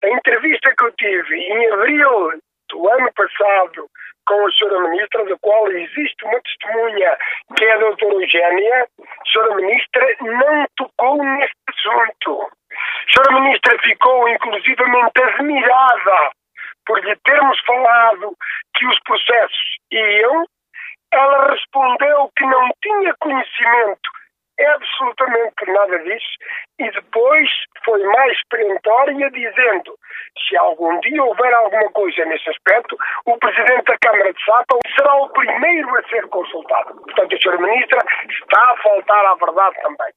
entrevista que eu tive em abril do ano passado com a Sra. Ministra, da qual existe uma testemunha, que é a doutora Eugénia, a Sra. Ministra não tocou neste assunto. A Sra. Ministra ficou inclusivamente admirada por lhe termos falado que os processos iam. Ela respondeu que não tinha conhecimento absolutamente nada disso, e depois foi mais perentória, dizendo: se algum dia houver alguma coisa nesse aspecto, o Presidente da Câmara de Sapa será o primeiro a ser consultado. Portanto, a Sra. Ministra está a faltar à verdade também.